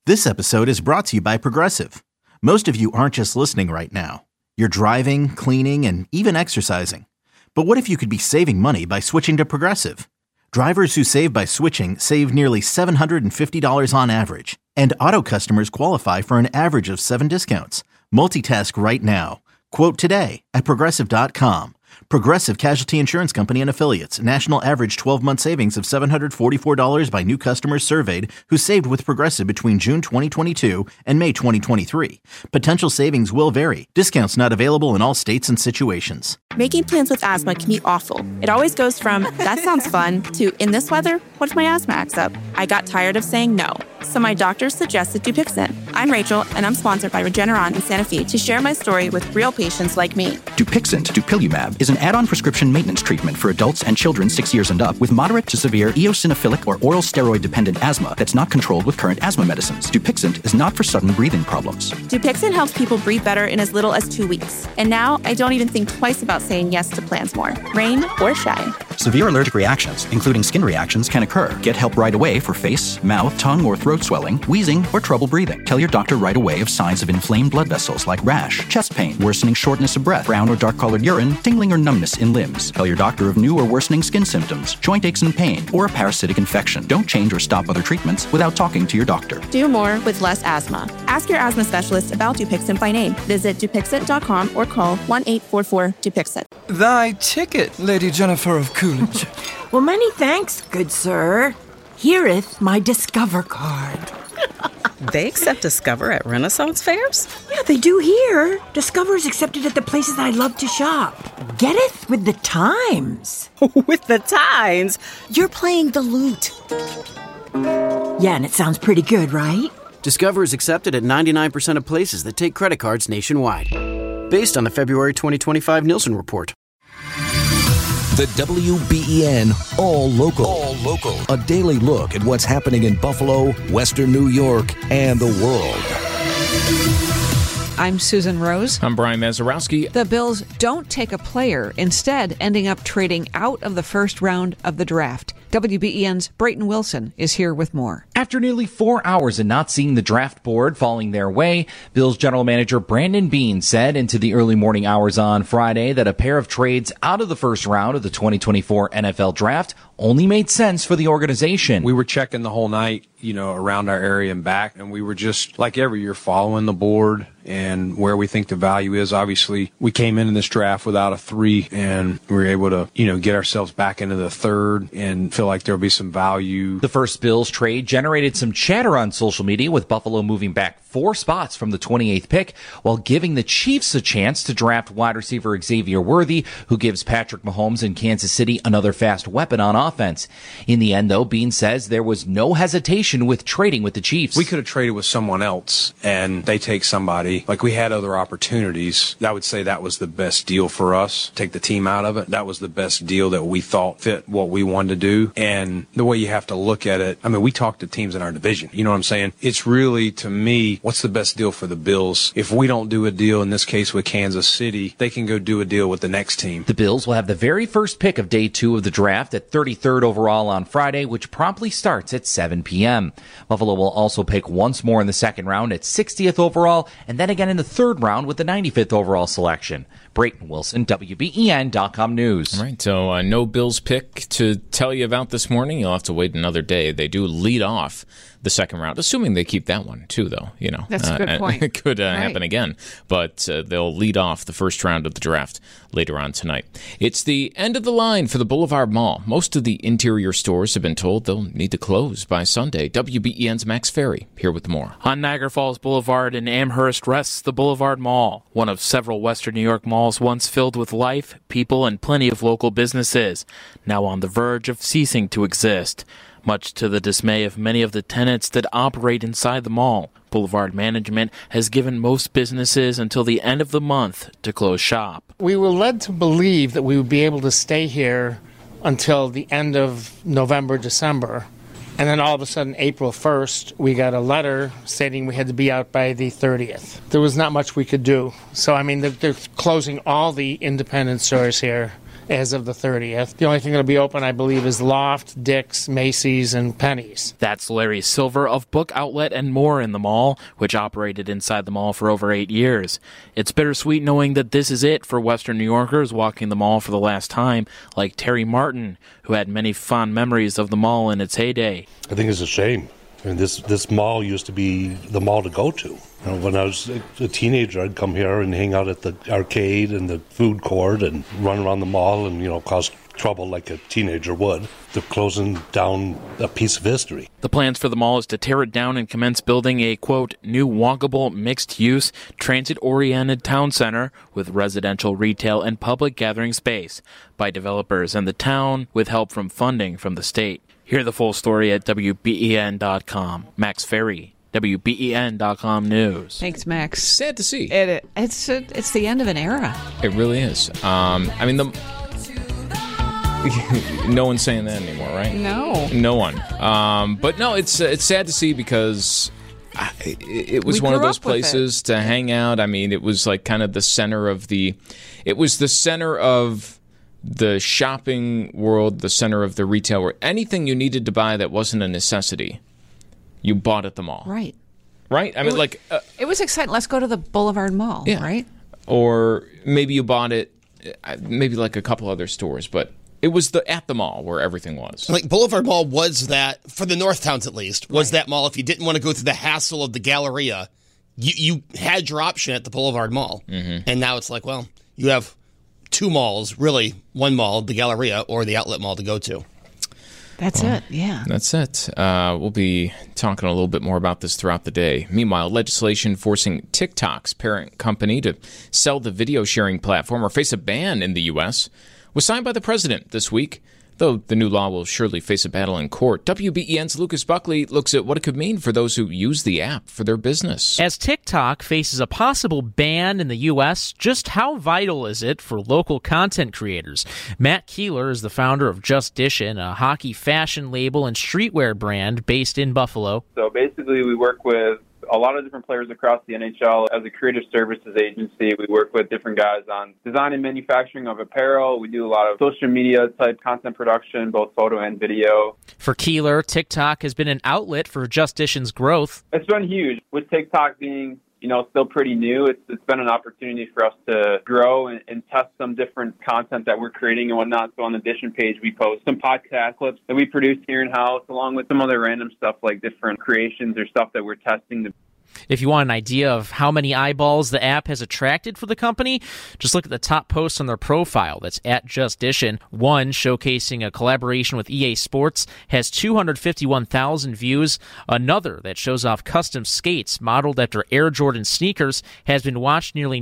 This episode is brought to you by Progressive. Most of you aren't just listening right now. You're driving, cleaning, and even exercising. But what if you could be saving money by switching to Progressive? Drivers who save by switching save nearly $750 on average. And auto customers qualify for an average of 7 discounts. Multitask right now. Quote today at Progressive.com. Progressive Casualty Insurance Company and Affiliates. National average 12-month savings of $744 by new customers surveyed who saved with Progressive between June 2022 and May 2023. Potential savings will vary. Discounts not available in all states and situations. Making plans with asthma can be awful. It always goes from, that sounds fun, to, in this weather, what if my asthma acts up? I got tired of saying no, so my doctor suggested Dupixent. I'm Rachel, and I'm sponsored by Regeneron in Santa Fe to share my story with real patients like me. Dupixent, dupilumab, is an add-on prescription maintenance treatment for adults and children 6 years and up with moderate to severe eosinophilic or oral steroid-dependent asthma that's not controlled with current asthma medicines. Dupixent is not for sudden breathing problems. Dupixent helps people breathe better in as little as 2 weeks. And now, I don't even think twice about saying yes to plans more, rain or shine. Severe allergic reactions, including skin reactions, can occur. Get help right away for face, mouth, tongue, or throat swelling, wheezing, or trouble breathing. Tell your doctor right away of signs of inflamed blood vessels like rash, chest pain, worsening shortness of breath, brown or dark-colored urine, tingling or numbness in limbs. Tell your doctor of new or worsening skin symptoms, joint aches and pain, or a parasitic infection. Don't change or stop other treatments without talking to your doctor. Do more with less asthma. Ask your asthma specialist about Dupixent by name. Visit Dupixent.com or call 1-844-DUPIXENT. Thy ticket, Lady Jennifer of Coolidge. Well, many thanks, good sir. Here'th my Discover card. They accept Discover at Renaissance fairs? Yeah, they do here. Discover's accepted at the places I love to shop. Getteth with the times. With the times? You're playing the lute. Yeah, and it sounds pretty good, right? Discover is accepted at 99% of places that take credit cards nationwide. Based on the February 2025 Nielsen report. The WBEN All Local. All Local. A daily look at what's happening in Buffalo, Western New York, and the world. I'm Susan Rose. I'm Brian Mazurowski. The Bills don't take a player, instead ending up trading out of the first round of the draft. WBEN's Brayton Wilson is here with more. After nearly 4 hours and not seeing the draft board falling their way, Bills general manager Brandon Beane said into the early morning hours on Friday that a pair of trades out of the first round of the 2024 NFL draft only made sense for the organization. We were checking the whole night, around our area and back, and we were just, like every year, following the board and where we think the value is. Obviously, we came into this draft without a 3, and we were able to, get ourselves back into the 3rd and feel like there'll be some value. The first Bills trade generated some chatter on social media, with Buffalo moving back 4 spots from the 28th pick, while giving the Chiefs a chance to draft wide receiver Xavier Worthy, who gives Patrick Mahomes in Kansas City another fast weapon on offense. In the end, though, Beane says there was no hesitation with trading with the Chiefs. We could have traded with someone else, and they take somebody. Like, we had other opportunities. I would say that was the best deal for us. Take the team out of it. That was the best deal that we thought fit what we wanted to do. And the way you have to look at it, we talked to teams in our division. You know what I'm saying? It's really, to me, what's the best deal for the Bills? If we don't do a deal, in this case with Kansas City, they can go do a deal with the next team. The Bills will have the very first pick of day 2 of the draft at 33rd overall on Friday, which promptly starts at 7 p.m. Buffalo will also pick once more in the second round at 60th overall, and then again in the 3rd round with the 95th overall selection. Brayton Wilson, WBEN.com News. All right, so no Bills pick to tell you about this morning. You'll have to wait another day. They do lead off the second round, assuming they keep that one too, though. That's a good point. It could happen again, but they'll lead off the first round of the draft later on tonight. It's the end of the line for the Boulevard Mall. Most of the interior stores have been told they'll need to close by Sunday. WBEN's Max Ferry here with more. On Niagara Falls Boulevard in Amherst rests the Boulevard Mall, one of several Western New York malls once filled with life, people, and plenty of local businesses, now on the verge of ceasing to exist. Much to the dismay of many of the tenants that operate inside the mall, Boulevard management has given most businesses until the end of the month to close shop. We were led to believe that we would be able to stay here until the end of November, December. And then all of a sudden, April 1st, we got a letter stating we had to be out by the 30th. There was not much we could do. So, they're closing all the independent stores here. as of the 30th. The only thing that'll be open, I believe, is Loft, Dick's, Macy's, and Penny's. That's Larry Silver of Book Outlet and More in the mall, which operated inside the mall for over 8 years. It's bittersweet knowing that this is it for Western New Yorkers walking the mall for the last time, like Terry Martin, who had many fond memories of the mall in its heyday. I think it's a shame. I mean, this mall used to be the mall to go to. When I was a teenager, I'd come here and hang out at the arcade and the food court and run around the mall and, cause trouble like a teenager would. They're closing down a piece of history. The plans for the mall is to tear it down and commence building a, quote, new walkable, mixed-use, transit-oriented town center with residential, retail, and public gathering space by developers and the town with help from funding from the state. Hear the full story at WBEN.com. Max Ferry, WBEN.com News. Thanks, Max. Sad to see. It's the end of an era. It really is. No one's saying that anymore, right? No one. But no, it's sad to see because it was one of those places to hang out. I mean, it was like kind of the center of the shopping world, the center of the retail world. Anything you needed to buy that wasn't a necessity, you bought at the mall. Right. Right? I mean, it was exciting. Let's go to the Boulevard Mall, right? Or maybe you bought it, maybe like a couple other stores, but it was at the mall where everything was. Like Boulevard Mall was that, for the North Towns at least, was that mall. If you didn't want to go through the hassle of the Galleria, you had your option at the Boulevard Mall. Mm-hmm. And now it's like, well, you have two malls, really one mall, the Galleria, or the Outlet Mall to go to. That's it, yeah. That's it. We'll be talking a little bit more about this throughout the day. Meanwhile, legislation forcing TikTok's parent company to sell the video sharing platform or face a ban in the U.S. was signed by the president this week, though the new law will surely face a battle in court. WBEN's Lucas Buckley looks at what it could mean for those who use the app for their business. As TikTok faces a possible ban in the U.S., just how vital is it for local content creators? Matt Keeler is the founder of Just Dishin', a hockey fashion label and streetwear brand based in Buffalo. So basically we work with a lot of different players across the NHL. As a creative services agency, we work with different guys on design and manufacturing of apparel. We do a lot of social media type content production, both photo and video. For Keeler, TikTok has been an outlet for Just Dishin's growth. It's been huge. With TikTok being, still pretty new, it's been an opportunity for us to grow and test some different content that we're creating and whatnot. So on the Dishin page, we post some podcast clips that we produce here in-house, along with some other random stuff like different creations or stuff that we're testing. If you want an idea of how many eyeballs the app has attracted for the company, just look at the top posts on their profile. That's at Just Dishin'. One, showcasing a collaboration with EA Sports, has 251,000 views. Another, that shows off custom skates modeled after Air Jordan sneakers, has been watched nearly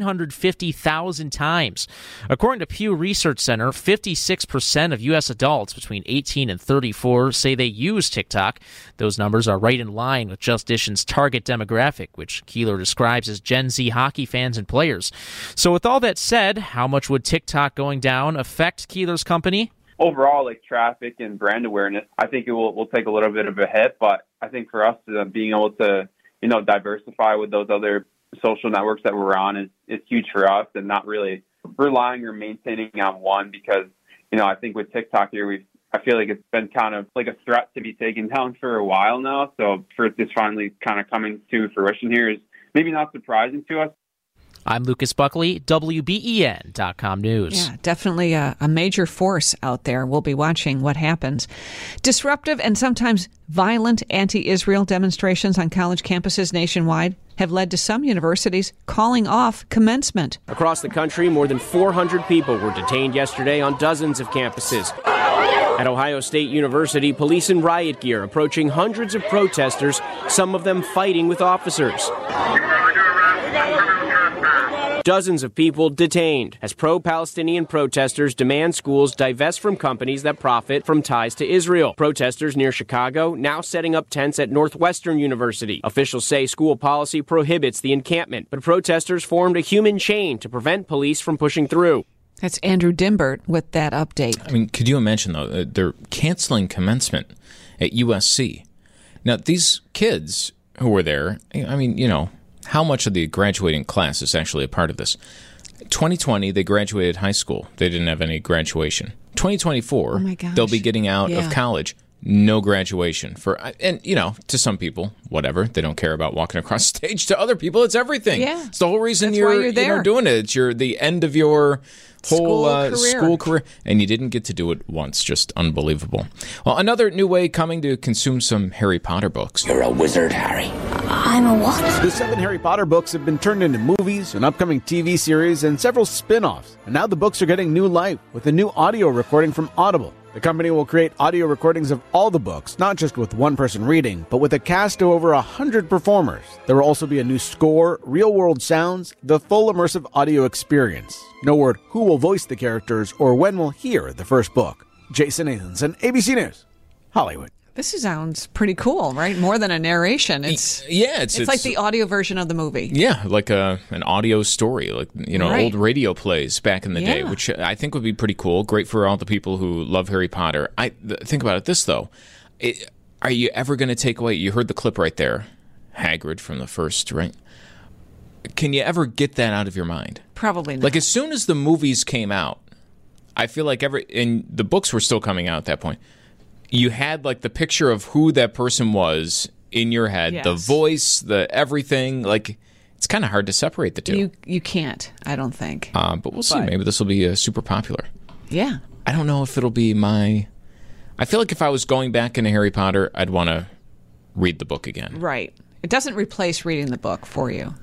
950,000 times. According to Pew Research Center, 56% of U.S. adults between 18 and 34 say they use TikTok. Those numbers are right in line with Just Dishin's target demographic, which Keeler describes as Gen Z hockey fans and players. So with all that said, how much would TikTok going down affect Keeler's company? Overall, like traffic and brand awareness, I think it will take a little bit of a hit, but I think for us being able to, diversify with those other social networks that we're on is huge for us, and not really relying or maintaining on one, because, I think with TikTok here, I feel like it's been kind of like a threat to be taken down for a while now. So for it to finally kind of coming to fruition here is maybe not surprising to us. I'm Lucas Buckley, WBEN.com News. Yeah, definitely a major force out there. We'll be watching what happens. Disruptive and sometimes violent anti-Israel demonstrations on college campuses nationwide have led to some universities calling off commencement. Across the country, more than 400 people were detained yesterday on dozens of campuses. At Ohio State University, police in riot gear approaching hundreds of protesters, some of them fighting with officers. Dozens of people detained as pro-Palestinian protesters demand schools divest from companies that profit from ties to Israel. Protesters near Chicago now setting up tents at Northwestern University. Officials say school policy prohibits the encampment, but protesters formed a human chain to prevent police from pushing through. That's Andrew Dimbert with that update. I mean, could you imagine, though, they're canceling commencement at USC. Now, these kids who were there, I mean, how much of the graduating class is actually a part of this? 2020, they graduated high school. They didn't have any graduation. 2024, they'll be getting out of college. No graduation and to some people, whatever, they don't care about walking across stage. To other people, it's everything. Yeah. It's the whole reason That's why you're there. doing it. It's the end of your whole school career, and you didn't get to do it once. Just unbelievable. Well, another new way coming to consume some Harry Potter books. You're a wizard, Harry. I'm a what? The 7 Harry Potter books have been turned into movies, an upcoming TV series, and several spin-offs. And now the books are getting new life with a new audio recording from Audible. The company will create audio recordings of all the books, not just with one person reading, but with a cast of over 100 performers. There will also be a new score, real-world sounds, the full immersive audio experience. No word who will voice the characters or when we'll hear the first book. Jason Nathanson, ABC News, Hollywood. This sounds pretty cool, right? More than a narration. It's like the audio version of the movie. Yeah, like an audio story, like Right. old radio plays back in the day, which I think would be pretty cool. Great for all the people who love Harry Potter. Think about it this though: are you ever going to take away? You heard the clip right there, Hagrid from the first, right? Can you ever get that out of your mind? Probably not. Like as soon as the movies came out, I feel like and the books were still coming out at that point. You had like the picture of who that person was in your head, the voice, the everything. Like it's kind of hard to separate the two. You can't, I don't think. But we'll see. Maybe this will be super popular. Yeah. I don't know if it'll be I feel like if I was going back into Harry Potter, I'd want to read the book again. Right. It doesn't replace reading the book for you.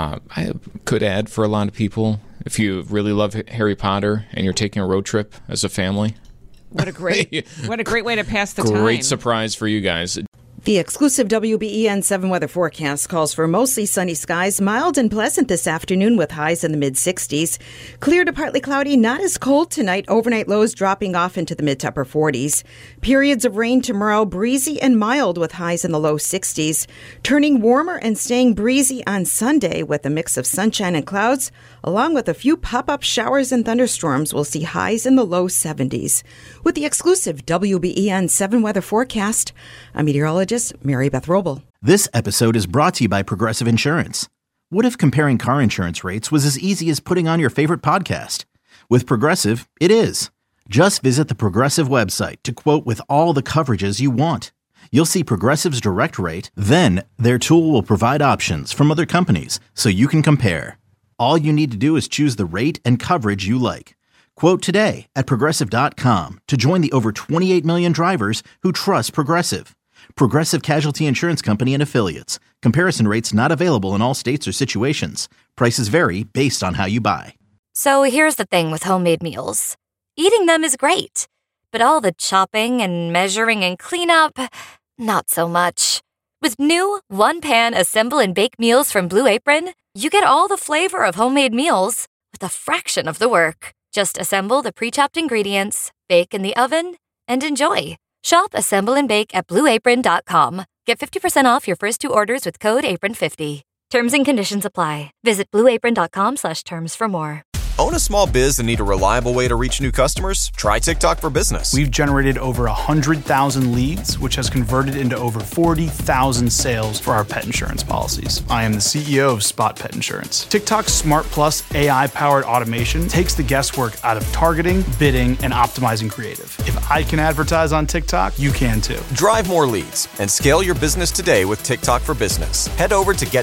I could add for a lot of people, if you really love Harry Potter and you're taking a road trip as a family. What a great way to pass the time. Great surprise for you guys. The exclusive WBEN 7 weather forecast calls for mostly sunny skies, mild and pleasant this afternoon with highs in the mid-60s. Clear to partly cloudy, not as cold tonight. Overnight lows dropping off into the mid to upper 40s. Periods of rain tomorrow, breezy and mild with highs in the low 60s. Turning warmer and staying breezy on Sunday with a mix of sunshine and clouds, along with a few pop-up showers and thunderstorms. We'll see highs in the low 70s. With the exclusive WBEN 7 weather forecast, I'm meteorologist Mary Beth Roble. This episode is brought to you by Progressive Insurance. What if comparing car insurance rates was as easy as putting on your favorite podcast? With Progressive, it is. Just visit the Progressive website to quote with all the coverages you want. You'll see Progressive's direct rate, then their tool will provide options from other companies so you can compare. All you need to do is choose the rate and coverage you like. Quote today at Progressive.com to join the over 28 million drivers who trust Progressive. Progressive Casualty Insurance Company and Affiliates. Comparison rates not available in all states or situations. Prices vary based on how you buy. So here's the thing with homemade meals. Eating them is great, but all the chopping and measuring and cleanup, not so much. With new one-pan assemble and bake meals from Blue Apron, you get all the flavor of homemade meals with a fraction of the work. Just assemble the pre-chopped ingredients, bake in the oven, and enjoy. Shop, assemble, and bake at BlueApron.com. Get 50% off your first 2 orders with code APRON50. Terms and conditions apply. Visit BlueApron.com/terms for more. Own a small biz and need a reliable way to reach new customers? Try TikTok for Business. We've generated over 100,000 leads, which has converted into over 40,000 sales for our pet insurance policies. I am the CEO of Spot Pet Insurance. TikTok's Smart Plus AI-powered automation takes the guesswork out of targeting, bidding, and optimizing creative. If I can advertise on TikTok, you can too. Drive more leads and scale your business today with TikTok for Business. Head over to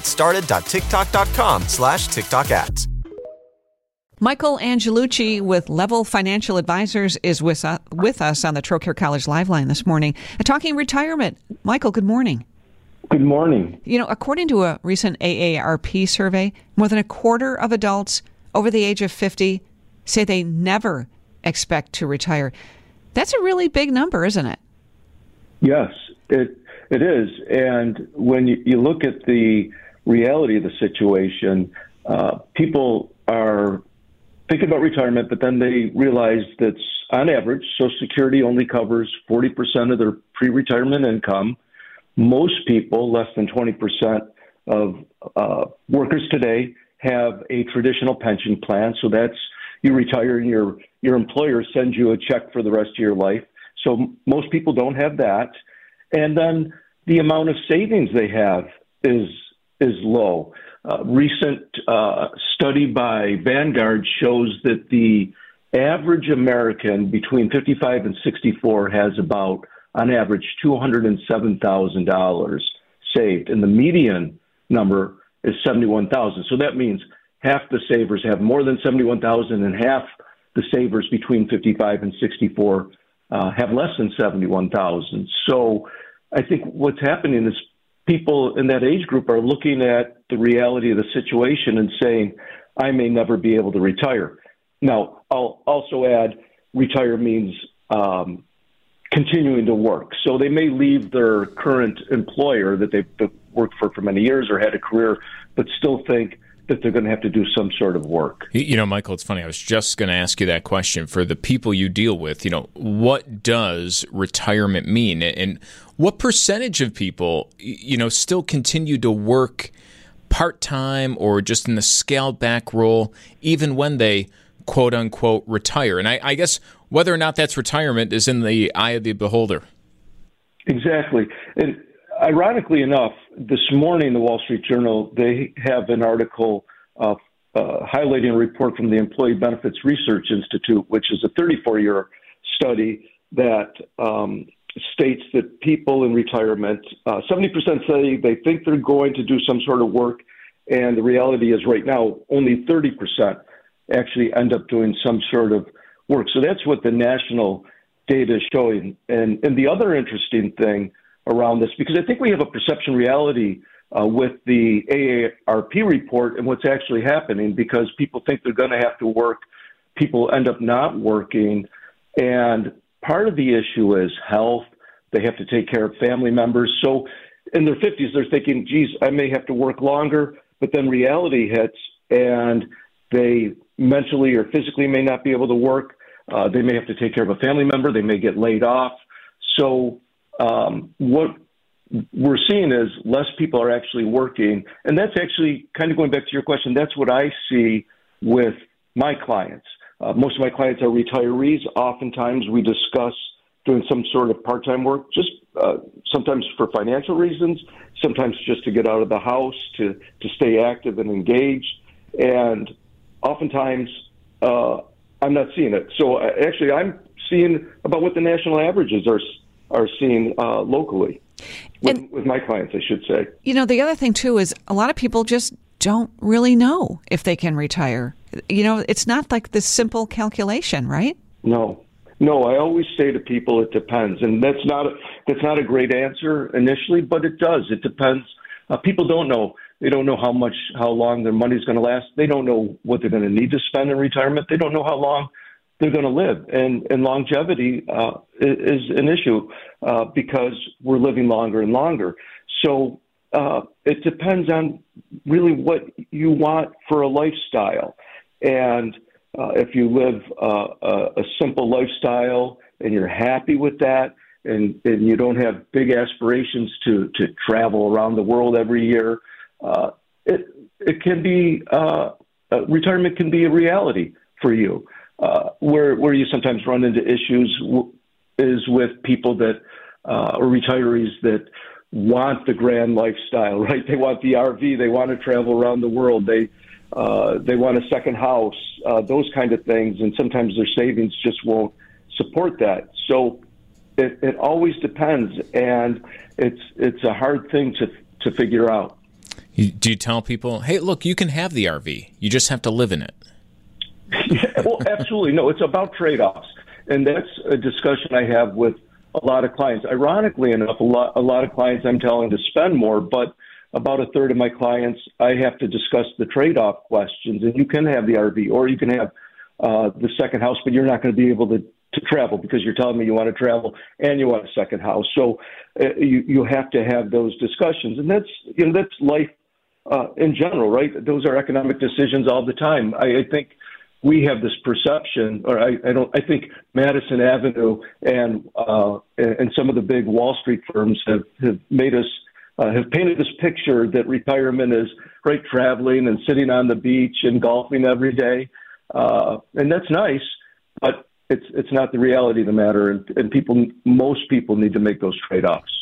getstarted.tiktok.com/TikTok ads. Michael Angelucci with Level Financial Advisors is with us on the Trocaire College Live Line this morning, talking retirement. Michael, good morning. Good morning. According to a recent AARP survey, more than a quarter of adults over the age of 50 say they never expect to retire. That's a really big number, isn't it? Yes, it is. And when you look at the reality of the situation, people are thinking about retirement, but then they realize that on average, Social Security only covers 40% of their pre-retirement income. Most people, less than 20% of workers today, have a traditional pension plan. So that's you retire and your employer sends you a check for the rest of your life. So most people don't have that. And then the amount of savings they have is low. recent study by Vanguard shows that the average American between 55 and 64 has about, on average, $207,000 saved, and the median number is 71,000. So that means half the savers have more than 71,000, and half the savers between 55 and 64 have less than 71,000. So I think what's happening is people in that age group are looking at the reality of the situation and saying, I may never be able to retire. Now, I'll also add retire means continuing to work. So they may leave their current employer that they've worked for many years or had a career, but still think that they're going to have to do some sort of work. You know, Michael, it's funny. I was just going to ask you that question. For the people you deal with, what does retirement mean? And what percentage of people, still continue to work part-time or just in the scaled-back role, even when they, quote-unquote, retire? And I guess whether or not that's retirement is in the eye of the beholder. Exactly. And ironically enough, this morning, the Wall Street Journal, they have an article highlighting a report from the Employee Benefits Research Institute, which is a 34-year study that states that people in retirement, 70% say they think they're going to do some sort of work, and the reality is right now only 30% actually end up doing some sort of work. So that's what the national data is showing. And the other interesting thing around this, because I think we have a perception reality with the AARP report and what's actually happening, because people think they're going to have to work. People end up not working. And part of the issue is health. They have to take care of family members. So in their 50s, they're thinking, geez, I may have to work longer. But then reality hits and they mentally or physically may not be able to work. They may have to take care of a family member. They may get laid off. So what we're seeing is less people are actually working. And that's actually kind of going back to your question. That's what I see with my clients. Most of my clients are retirees. Oftentimes we discuss doing some sort of part-time work, just sometimes for financial reasons, sometimes just to get out of the house, to stay active and engaged. And oftentimes I'm not seeing it. So actually I'm seeing about what the national averages are seeing locally with my clients, I should say. The other thing, too, is a lot of people just don't really know if they can retire. It's not like this simple calculation, right? No, I always say to people it depends. And that's not a great answer initially, but it does. It depends. People don't know. They don't know how long their money's going to last. They don't know what they're going to need to spend in retirement. They don't know how long they're going to live. And longevity is an issue because we're living longer and longer. So it depends on really what you want for a lifestyle. And if you live a simple lifestyle and you're happy with that, and you don't have big aspirations to travel around the world every year, it can be retirement can be a reality for you. Where you sometimes run into issues is with people that or retirees that want the grand lifestyle, right? They want the RV, they want to travel around the world, they want a second house, those kind of things, and sometimes their savings just won't support that. So it always depends, and it's a hard thing to figure out. Do you tell people, hey, look, you can have the RV, you just have to live in it? Yeah, well, absolutely. No, it's about trade-offs. And that's a discussion I have with a lot of clients. Ironically enough, a lot of clients I'm telling to spend more, but about a third of my clients, I have to discuss the trade-off questions. And you can have the RV or you can have the second house, but you're not going to be able to travel because you're telling me you want to travel and you want a second house. So you have to have those discussions. And that's life in general, right? Those are economic decisions all the time. I think we have this perception, or I think Madison Avenue and some of the big Wall Street firms have made us have painted this picture that retirement is right traveling and sitting on the beach and golfing every day, and that's nice, but it's not the reality of the matter, and most people need to make those trade-offs.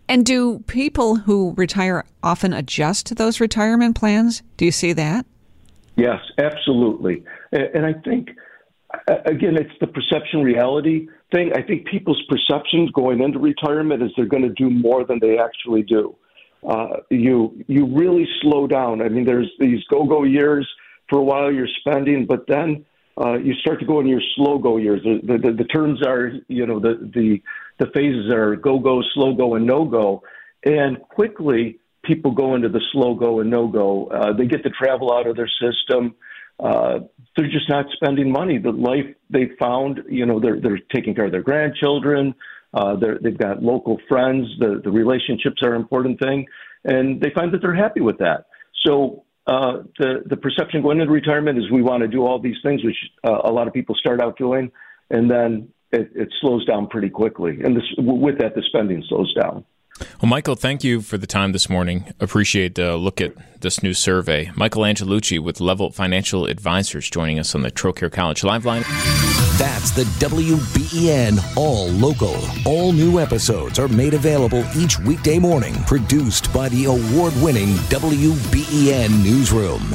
And do people who retire often adjust to those retirement plans? Do you see that? Yes, absolutely. And I think, again, it's the perception reality thing. I think people's perceptions going into retirement is they're going to do more than they actually do. You really slow down. I mean, there's these go-go years. For a while you're spending, but then you start to go into your slow-go years. The terms are, the phases are go-go, slow-go, and no-go. And quickly people go into the slow-go and no-go. They get the travel out of their system. They're just not spending money. The life they found, they're taking care of their grandchildren. They've got local friends. The relationships are an important thing. And they find that they're happy with that. So the perception going into retirement is we want to do all these things, which a lot of people start out doing, and then it slows down pretty quickly. And with that, the spending slows down. Well, Michael, thank you for the time this morning. Appreciate the look at this new survey. Michael Angelucci with Level Financial Advisors joining us on the Trocaire College Live Line. That's the WBEN All Local. All new episodes are made available each weekday morning. Produced by the award-winning WBEN Newsroom.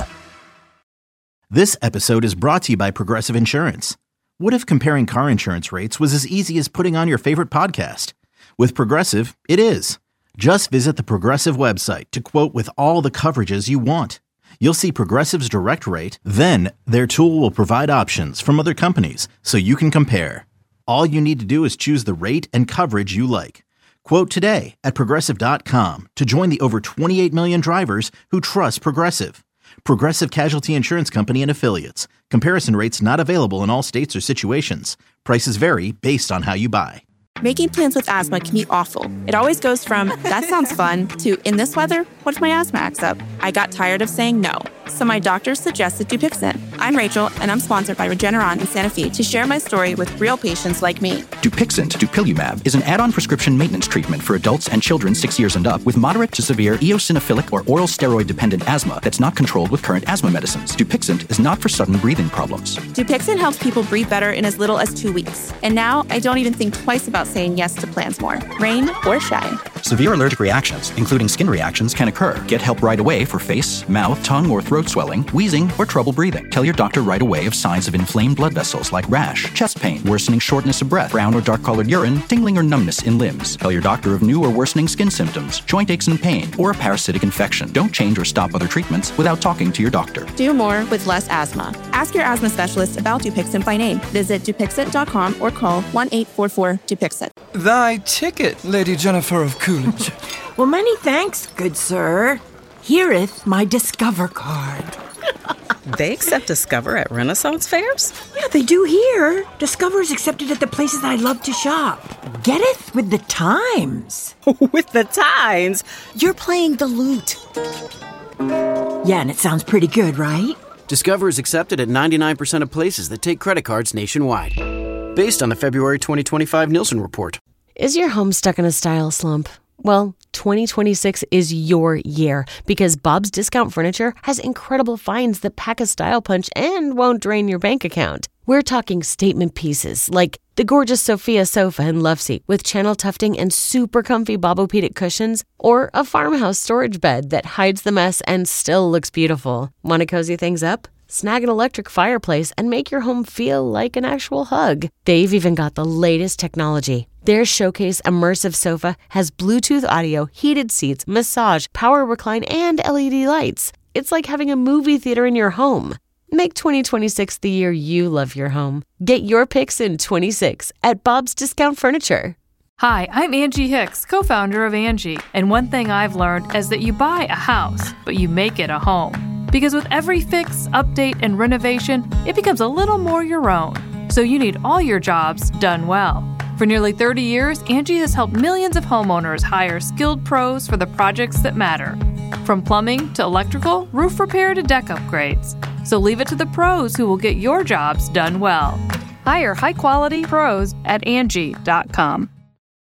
This episode is brought to you by Progressive Insurance. What if comparing car insurance rates was as easy as putting on your favorite podcast? With Progressive, it is. Just visit the Progressive website to quote with all the coverages you want. You'll see Progressive's direct rate, then their tool will provide options from other companies so you can compare. All you need to do is choose the rate and coverage you like. Quote today at Progressive.com to join the over 28 million drivers who trust Progressive. Progressive Casualty Insurance Company and Affiliates. Comparison rates not available in all states or situations. Prices vary based on how you buy. Making plans with asthma can be awful. It always goes from, that sounds fun, to, in this weather, what if my asthma acts up? I got tired of saying no, so my doctor suggested Dupixent. I'm Rachel, and I'm sponsored by Regeneron in Santa Fe to share my story with real patients like me. Dupixent, dupilumab, is an add-on prescription maintenance treatment for adults and children 6 years and up with moderate to severe eosinophilic or oral steroid-dependent asthma that's not controlled with current asthma medicines. Dupixent is not for sudden breathing problems. Dupixent helps people breathe better in as little as 2 weeks. And now I don't even think twice about saying yes to plans more, rain or shine. Severe allergic reactions, including skin reactions, can occur. Get help right away for face, mouth, tongue, or throat swelling, wheezing, or trouble breathing. Tell your doctor right away of signs of inflamed blood vessels like rash, chest pain, worsening shortness of breath, brown or dark-colored urine, tingling or numbness in limbs. Tell your doctor of new or worsening skin symptoms, joint aches and pain, or a parasitic infection. Don't change or stop other treatments without talking to your doctor. Do more with less asthma. Ask your asthma specialist about Dupixent by name. Visit Dupixent.com or call 1-844-DUPIXENT. Thy ticket, Lady Jennifer of Coolidge. Well, many thanks, good sir. Here'th my Discover card. They accept Discover at Renaissance fairs? Yeah, they do here. Discover is accepted at the places I love to shop. Getteth with the times. With the times? You're playing the lute. Yeah, and it sounds pretty good, right? Discover is accepted at 99% of places that take credit cards nationwide. Based on the February 2025 Nielsen report. Is your home stuck in a style slump? Well, 2026 is your year because Bob's Discount Furniture has incredible finds that pack a style punch and won't drain your bank account. We're talking statement pieces like the gorgeous Sophia sofa and love seat with channel tufting and super comfy Bobopedic cushions, or a farmhouse storage bed that hides the mess and still looks beautiful. Want to cozy things up? Snag an electric fireplace and make your home feel like an actual hug. They've even got the latest technology. Their Showcase Immersive Sofa has Bluetooth audio, heated seats, massage, power recline, and LED lights. It's like having a movie theater in your home. Make 2026 the year you love your home. Get your picks in 26 at Bob's Discount Furniture. Hi, I'm Angie Hicks, co-founder of Angie. And one thing I've learned is that you buy a house, but you make it a home. Because with every fix, update, and renovation, it becomes a little more your own. So you need all your jobs done well. For nearly 30 years, Angie has helped millions of homeowners hire skilled pros for the projects that matter. From plumbing to electrical, roof repair to deck upgrades. So leave it to the pros who will get your jobs done well. Hire high-quality pros at Angie.com.